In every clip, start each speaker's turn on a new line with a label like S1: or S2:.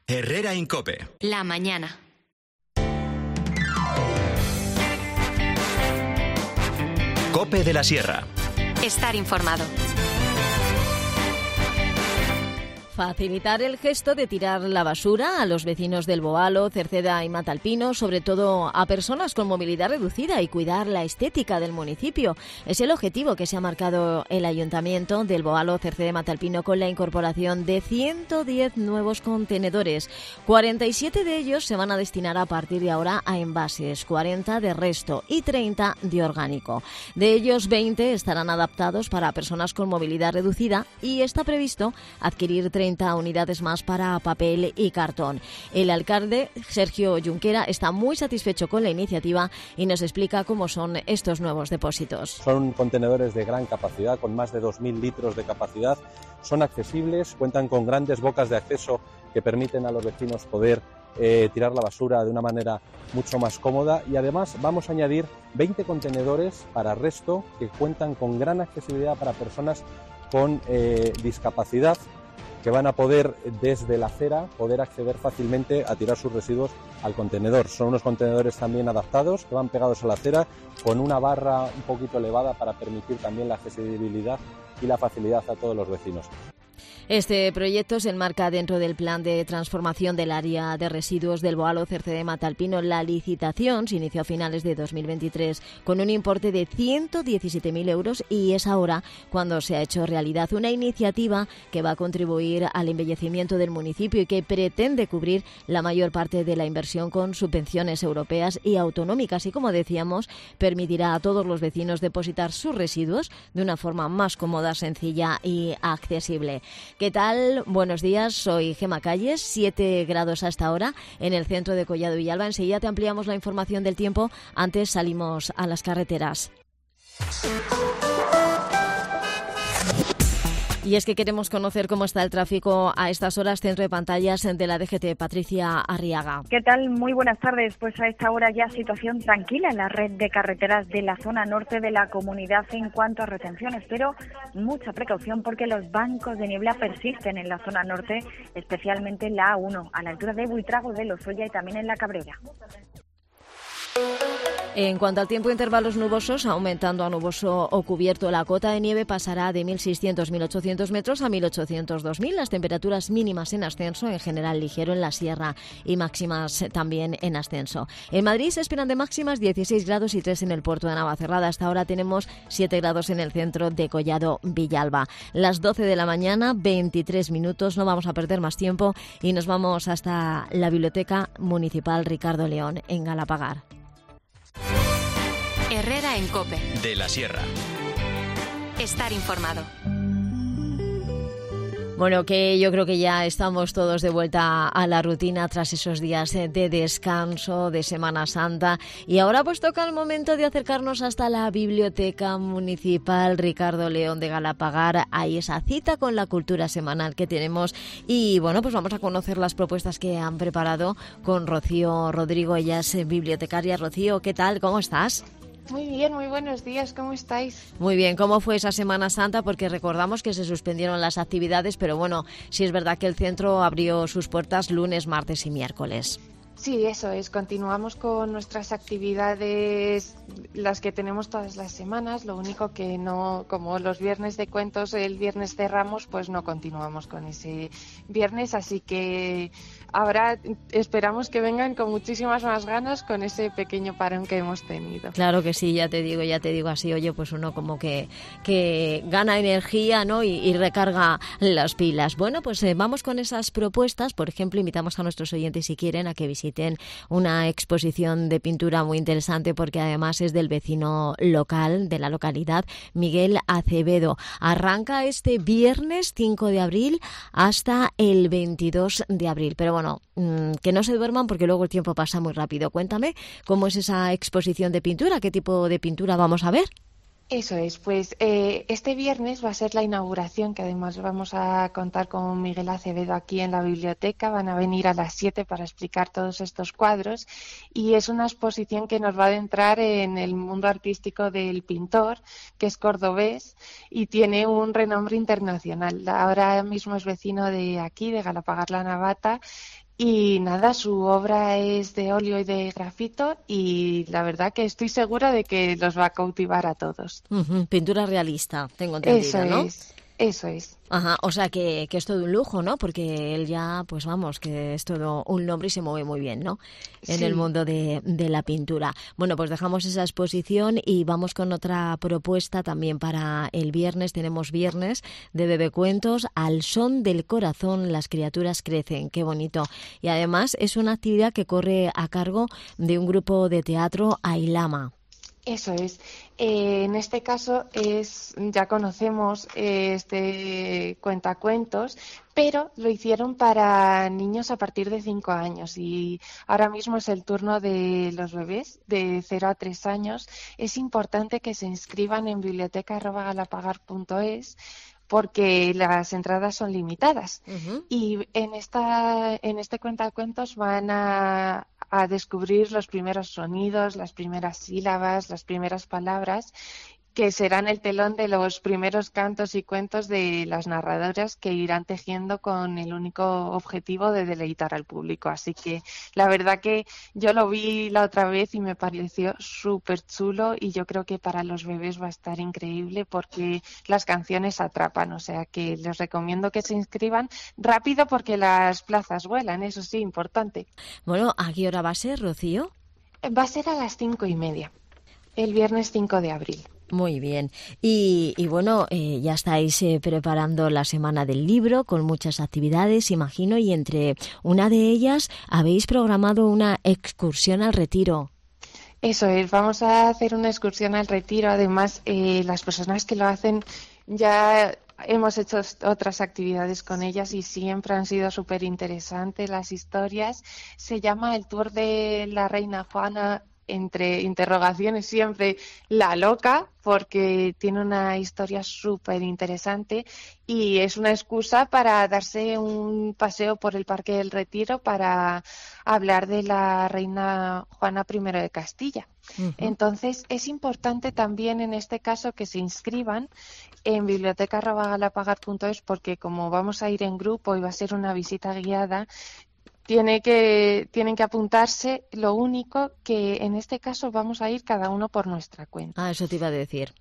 S1: Herrera en COPE.
S2: La mañana.
S1: COPE de la Sierra.
S2: Estar informado.
S3: Facilitar el gesto de tirar la basura a los vecinos del Boalo, Cerceda y Matalpino, sobre todo a personas con movilidad reducida, y cuidar la estética del municipio. Es el objetivo que se ha marcado el Ayuntamiento del Boalo, Cerceda y Matalpino con la incorporación de 110 nuevos contenedores. 47 de ellos se van a destinar a partir de ahora a envases, 40 de resto y 30 de orgánico. De ellos, 20 estarán adaptados para personas con movilidad reducida y está previsto adquirir 30 unidades más para papel y cartón. El alcalde, Sergio Junquera, está muy satisfecho con la iniciativa y nos explica cómo son estos nuevos depósitos.
S4: Son contenedores de gran capacidad, con más de 2.000 litros de capacidad. Son accesibles, cuentan con grandes bocas de acceso que permiten a los vecinos poder tirar la basura de una manera mucho más cómoda, y además vamos a añadir 20 contenedores para resto que cuentan con gran accesibilidad para personas con discapacidad, que van a poder, desde la acera, poder acceder fácilmente a tirar sus residuos al contenedor. Son unos contenedores también adaptados, que van pegados a la acera, con una barra un poquito elevada para permitir también la accesibilidad y la facilidad a todos los vecinos.
S3: Este proyecto se enmarca dentro del plan de transformación del área de residuos del Boalo, Cerceda y Matalpino. La licitación se inició a finales de 2023 con un importe de 117.000 euros y es ahora cuando se ha hecho realidad una iniciativa que va a contribuir al embellecimiento del municipio y que pretende cubrir la mayor parte de la inversión con subvenciones europeas y autonómicas, y, como decíamos, permitirá a todos los vecinos depositar sus residuos de una forma más cómoda, sencilla y accesible. ¿Qué tal? Buenos días, soy Gema Calles, 7 grados hasta ahora en el centro de Collado Villalba. Enseguida te ampliamos la información del tiempo, antes salimos a las carreteras. Y es que queremos conocer cómo está el tráfico a estas horas. Centro de pantallas de la DGT, Patricia Arriaga.
S5: ¿Qué tal? Muy buenas tardes. Pues a esta hora ya situación tranquila en la red de carreteras de la zona norte de la comunidad en cuanto a retenciones, pero mucha precaución porque los bancos de niebla persisten en la zona norte, especialmente en la A1, a la altura de Buitrago de Lozoya y también en la Cabrera.
S3: En cuanto al tiempo, intervalos nubosos, aumentando a nuboso o cubierto. La cota de nieve pasará de 1.600-1.800 metros a 1.800-2.000. Las temperaturas mínimas en ascenso, en general ligero en la sierra, y máximas también en ascenso. En Madrid se esperan de máximas 16 grados y 3 en el puerto de Navacerrada. Hasta ahora tenemos 7 grados en el centro de Collado Villalba. Las 12 de la mañana, 23 minutos. No vamos a perder más tiempo y nos vamos hasta la Biblioteca Municipal Ricardo León en Galapagar.
S2: Herrera en COPE.
S1: De la Sierra.
S2: Estar informado.
S3: Bueno, que yo creo que ya estamos todos de vuelta a la rutina tras esos días de descanso, de Semana Santa. Y ahora pues toca el momento de acercarnos hasta la Biblioteca Municipal Ricardo León de Galapagar. Hay esa cita con la cultura semanal que tenemos. Y bueno, pues vamos a conocer las propuestas que han preparado con Rocío Rodrigo. Ella es bibliotecaria. Rocío, ¿qué tal? ¿Cómo estás?
S6: Muy bien, muy buenos días, ¿cómo estáis?
S3: Muy bien, ¿cómo fue esa Semana Santa? Porque recordamos que se suspendieron las actividades, pero bueno, sí es verdad que el centro abrió sus puertas lunes, martes y miércoles.
S6: Sí, eso es, continuamos con nuestras actividades, las que tenemos todas las semanas, lo único que no, como los viernes de cuentos, el viernes cerramos, pues no continuamos con ese viernes, así que ahora esperamos que vengan con muchísimas más ganas con ese pequeño parón que hemos tenido.
S3: Claro que sí, ya te digo así, oye, pues uno como que gana energía, ¿no? Y recarga las pilas. Bueno, pues vamos con esas propuestas. Por ejemplo, invitamos a nuestros oyentes, si quieren, a que visiten una exposición de pintura muy interesante, porque además es del vecino local, de la localidad, Miguel Acevedo. Arranca este viernes 5 de abril hasta el 22 de abril. Pero bueno, que no se duerman porque luego el tiempo pasa muy rápido. Cuéntame cómo es esa exposición de pintura, qué tipo de pintura vamos a ver.
S6: Eso es, pues este viernes va a ser la inauguración, que además vamos a contar con Miguel Acevedo aquí en la biblioteca. Van a venir a las 7 para explicar todos estos cuadros, y es una exposición que nos va a adentrar en el mundo artístico del pintor, que es cordobés y tiene un renombre internacional. Ahora mismo es vecino de aquí, de Galapagar la Navata, Y nada, su obra es de óleo y de grafito y la verdad que estoy segura de que los va a cautivar a todos.
S3: Pintura realista, tengo entendido, ¿no?
S6: Eso es.
S3: Ajá, o sea que es todo un lujo, ¿no? Porque él ya, pues vamos, que es todo un nombre y se mueve muy bien, ¿no? En el mundo de la pintura. Bueno, pues dejamos esa exposición y vamos con otra propuesta también para el viernes. Tenemos viernes de bebecuentos, Al son del corazón las criaturas crecen. Qué bonito. Y además es una actividad que corre a cargo de un grupo de teatro Ailama.
S6: Eso es. En este caso ya conocemos este cuentacuentos, pero lo hicieron para niños a partir de 5 años y ahora mismo es el turno de los bebés de 0 a 3 años. Es importante que se inscriban en biblioteca@galapagar.es porque las entradas son limitadas. Y en este cuentacuentos van a descubrir los primeros sonidos, las primeras sílabas, las primeras palabras, que serán el telón de los primeros cantos y cuentos de las narradoras que irán tejiendo con el único objetivo de deleitar al público. Así que la verdad que yo lo vi la otra vez y me pareció súper chulo y yo creo que para los bebés va a estar increíble porque las canciones atrapan. O sea que les recomiendo que se inscriban rápido porque las plazas vuelan, eso sí, importante.
S3: Bueno, ¿a qué hora va a ser, Rocío?
S6: Va a ser a las 5:30, el viernes 5 de abril.
S3: Muy bien. Y bueno, ya estáis preparando la Semana del Libro con muchas actividades, imagino, y entre una de ellas habéis programado una excursión al Retiro.
S6: Eso es, vamos a hacer una excursión al Retiro. Además, las personas que lo hacen ya hemos hecho otras actividades con ellas y siempre han sido súper interesantes las historias. Se llama el Tour de la Reina Juana, entre interrogaciones siempre, la loca, porque tiene una historia súper interesante y es una excusa para darse un paseo por el Parque del Retiro para hablar de la reina Juana I de Castilla. Entonces, es importante también en este caso que se inscriban en biblioteca@galapagar.es porque como vamos a ir en grupo y va a ser una visita guiada, tienen que apuntarse. Lo único que en este caso vamos a ir cada uno por nuestra cuenta.
S3: Ah, eso te iba a decir.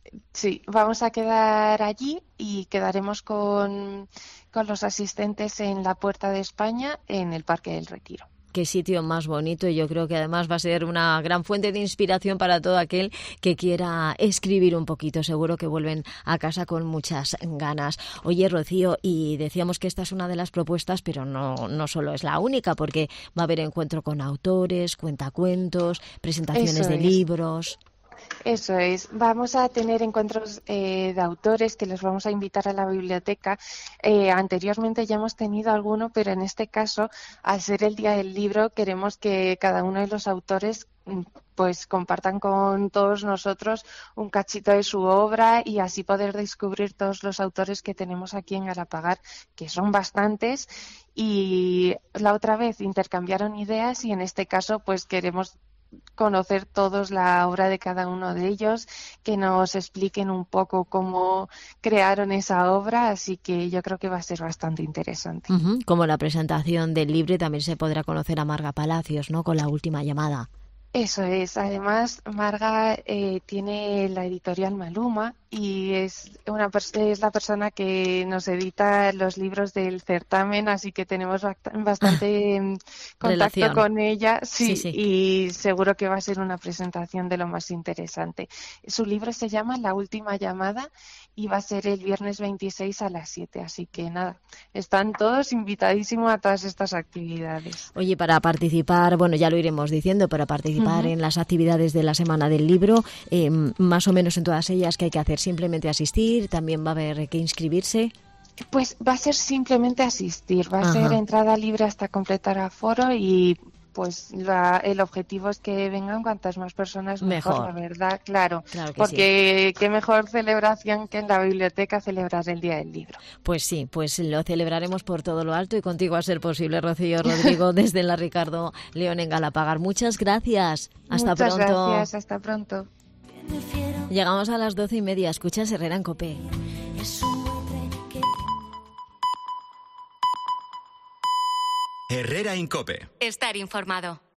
S6: Sí, vamos a quedar allí y quedaremos con los asistentes en la Puerta de España en el Parque del Retiro.
S3: Qué sitio más bonito, y yo creo que además va a ser una gran fuente de inspiración para todo aquel que quiera escribir un poquito. Seguro que vuelven a casa con muchas ganas. Oye, Rocío, y decíamos que esta es una de las propuestas, pero no solo es la única, porque va a haber encuentro con autores, cuentacuentos, presentaciones de libros.
S6: Eso es. Vamos a tener encuentros de autores que los vamos a invitar a la biblioteca. Anteriormente ya hemos tenido alguno, pero en este caso, al ser el Día del Libro, queremos que cada uno de los autores pues compartan con todos nosotros un cachito de su obra y así poder descubrir todos los autores que tenemos aquí en Galapagar, que son bastantes, y la otra vez intercambiaron ideas y en este caso pues queremos conocer todos la obra de cada uno de ellos, que nos expliquen un poco cómo crearon esa obra, así que yo creo que va a ser bastante interesante.
S3: Como la presentación del libro, también se podrá conocer a Marga Palacios, ¿no?, con La última llamada.
S6: Eso es. Además, Marga tiene la editorial Maluma y es la persona que nos edita los libros del certamen, así que tenemos bastante contacto con ella. Sí, y seguro que va a ser una presentación de lo más interesante. Su libro se llama La última llamada y va a ser el viernes 26 a las 7, así que nada, están todos invitadísimos a todas estas actividades.
S3: Oye, para participar, bueno, ya lo iremos diciendo, para participar en las actividades de la Semana del Libro, más o menos en todas ellas, ¿qué hay que hacer? ¿Simplemente asistir? ¿También va a haber que inscribirse?
S6: Pues va a ser simplemente asistir, va a ser entrada libre hasta completar aforo y pues el objetivo es que vengan cuantas más personas mejor, la verdad, claro porque sí. Qué mejor celebración que en la biblioteca celebrar el Día del Libro.
S3: Pues sí, pues lo celebraremos por todo lo alto y contigo a ser posible, Rocío Rodrigo, desde la Ricardo León en Galapagar. Muchas gracias. Hasta pronto.
S6: Muchas gracias, hasta pronto.
S3: Llegamos a las 12:30. Escuchas Herrera en COPE.
S1: Herrera Incope.
S2: Estar informado.